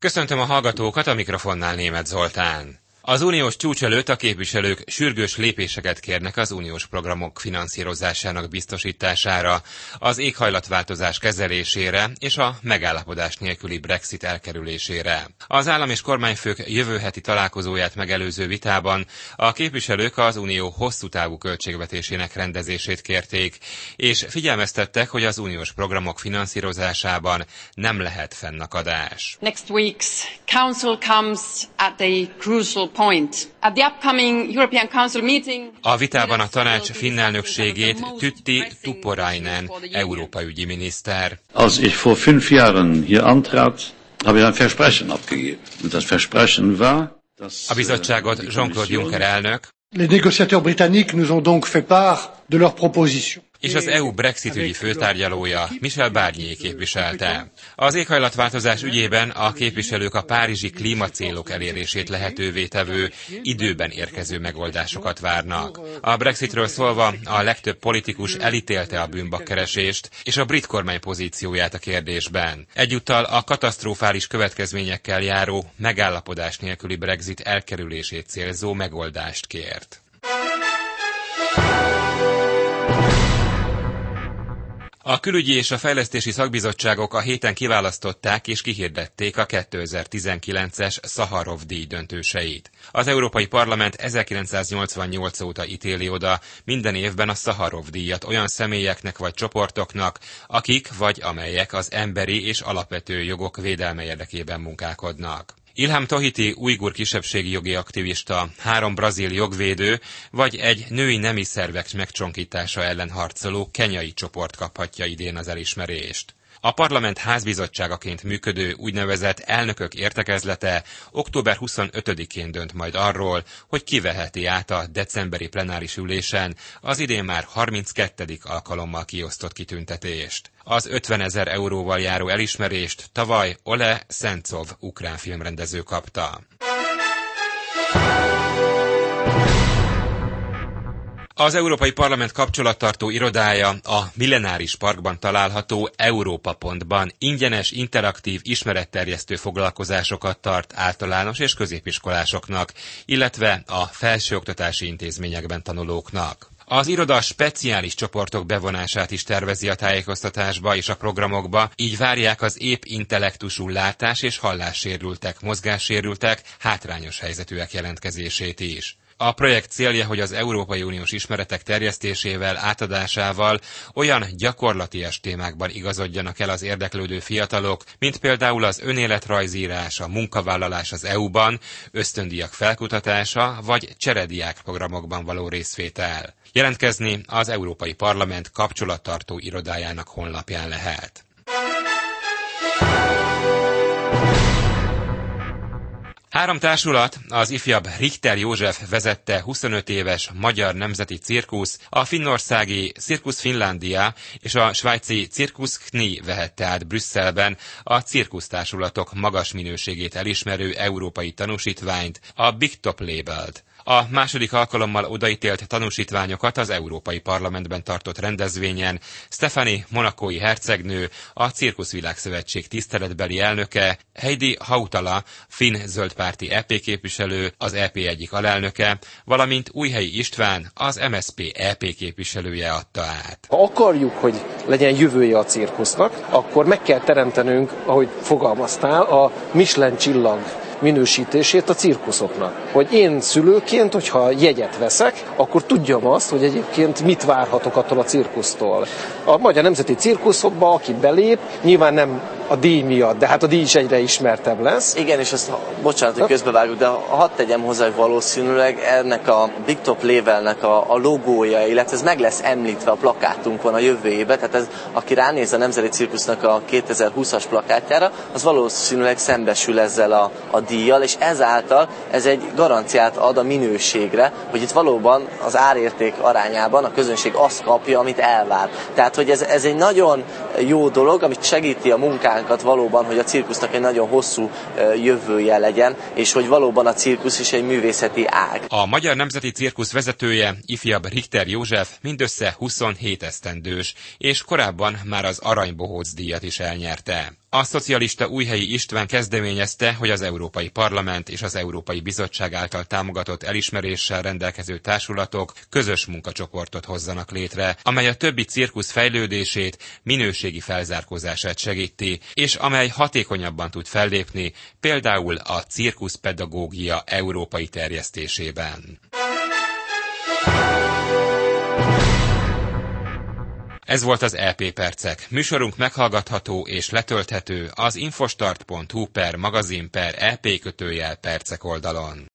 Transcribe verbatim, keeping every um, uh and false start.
Köszöntöm a hallgatókat, a mikrofonnál Németh Zoltán. Az uniós csúcs előtt a képviselők sürgős lépéseket kérnek az uniós programok finanszírozásának biztosítására, az éghajlatváltozás kezelésére és a megállapodás nélküli Brexit elkerülésére. Az állam és kormányfők jövő heti találkozóját megelőző vitában a képviselők az unió hosszú távú költségvetésének rendezését kérték, és figyelmeztettek, hogy az uniós programok finanszírozásában nem lehet fennakadás. Next week's council comes at a crucial point. At the upcoming European Council meeting, a vitában a tanács finn elnökségét Tytti Tuppurainen Európai ügyi miniszter. Als ich vor fünf Jahren hier antrat, habe ich ein Versprechen abgegeben. Und das Versprechen war, dass a bizottságot Jean-Claude Juncker elnök Les négociateurs britanniques nous ont donc fait part de leurs propositions. és az é u Brexit ügyi főtárgyalója Michel Barnier képviselte. Az éghajlatváltozás ügyében a képviselők a párizsi klímacélok elérését lehetővé tevő, időben érkező megoldásokat várnak. A Brexitről szólva a legtöbb politikus elítélte a bűnbakkeresést és a brit kormány pozícióját a kérdésben. Egyúttal a katasztrofális következményekkel járó, megállapodás nélküli Brexit elkerülését célzó megoldást kért. A külügyi és a fejlesztési szakbizottságok a héten kiválasztották és kihirdették a kétezer-tizenkilences Szaharov-díj döntőseit. Az Európai Parlament ezerkilencszáznyolcvannyolc óta ítéli oda minden évben a Szaharov-díjat olyan személyeknek vagy csoportoknak, akik vagy amelyek az emberi és alapvető jogok védelme érdekében munkálkodnak. Ilham Tohti ujgur kisebbségi jogi aktivista, három brazil jogvédő, vagy egy női nemi szervek megcsonkítása ellen harcoló kenyai csoport kaphatja idén az elismerést. A parlament házbizottságaként működő úgynevezett elnökök értekezlete október huszonötödikén dönt majd arról, hogy kiveheti át a decemberi plenáris ülésen az idén már harminckettedik alkalommal kiosztott kitüntetést. Az ötvenezer euróval járó elismerést tavaly Ole Sentsov ukrán filmrendező kapta. Az Európai Parlament kapcsolattartó irodája a Millenáris Parkban található Európa Pontban ingyenes, interaktív, ismeretterjesztő foglalkozásokat tart általános és középiskolásoknak, illetve a felsőoktatási intézményekben tanulóknak. Az iroda speciális csoportok bevonását is tervezi a tájékoztatásba és a programokba, így várják az épp intellektusú látás- és hallássérültek, mozgássérültek, hátrányos helyzetűek jelentkezését is. A projekt célja, hogy az Európai Uniós ismeretek terjesztésével, átadásával olyan gyakorlatias témákban igazodjanak el az érdeklődő fiatalok, mint például az önéletrajzírás, a munkavállalás az é u-ban, ösztöndíjak felkutatása vagy cserediák programokban való részvétel. Jelentkezni az Európai Parlament kapcsolattartó irodájának honlapján lehet. Három társulat, az ifjabb Richter József vezette huszonöt éves magyar nemzeti cirkusz, a finnországi Circus Finlandia és a svájci Circus Kni vehette át Brüsszelben a cirkusztársulatok magas minőségét elismerő európai tanúsítványt, a Big Top Labelt. A második alkalommal odaítélt tanúsítványokat az Európai Parlamentben tartott rendezvényen Stefani monakói hercegnő, a Cirkuszvilágszövetség tiszteletbeli elnöke, Heidi Hautala, finn zöldpárti é pé képviselő, az é pé egyik alelnöke, valamint Újhelyi István, az em es zé pé é pé képviselője adta át. Ha akarjuk, hogy legyen jövője a cirkusznak, akkor meg kell teremtenünk, ahogy fogalmaztál, a Michelin csillag minősítését a cirkuszoknak. Hogy én szülőként, hogyha jegyet veszek, akkor tudjam azt, hogy egyébként mit várhatok attól a cirkusztól. A Magyar Nemzeti Cirkuszokba, aki belép, nyilván nem a díj miatt, de hát a díj is egyre ismertebb lesz. Igen, és azt, bocsánat, hogy közbevágok, de hadd tegyem hozzá, hogy valószínűleg ennek a Big Top Labelnek a, a logója, illetve ez meg lesz említve a plakátunkon a jövő évben, tehát ez, aki ránéz a Nemzeti Cirkusznak a kétezer-húszas plakátjára, az valószínűleg szembesül ezzel a, a díjjal, és ezáltal ez egy garanciát ad a minőségre, hogy itt valóban az árérték arányában a közönség azt kapja, amit elvár. Tehát, hogy ez, ez egy nagyon jó dolog, amit segíti a munkánkat valóban, hogy a cirkusznak egy nagyon hosszú jövője legyen, és hogy valóban a cirkusz is egy művészeti ág. A Magyar Nemzeti Cirkusz vezetője, ifjabb Richter József mindössze huszonhét esztendős, és korábban már az Arany Bohóc díjat is elnyerte. A szocialista Újhelyi István kezdeményezte, hogy az Európai Parlament és az Európai Bizottság által támogatott elismeréssel rendelkező társulatok közös munkacsoportot hozzanak létre, amely a többi cirkusz fejlődését, minőségi felzárkózását segíti, és amely hatékonyabban tud fellépni, például a cirkuszpedagógia európai terjesztésében. Ez volt az é pé Percek. Műsorunk meghallgatható és letölthető az infostart pont hu per magazin per é pé kötőjel percek oldalon.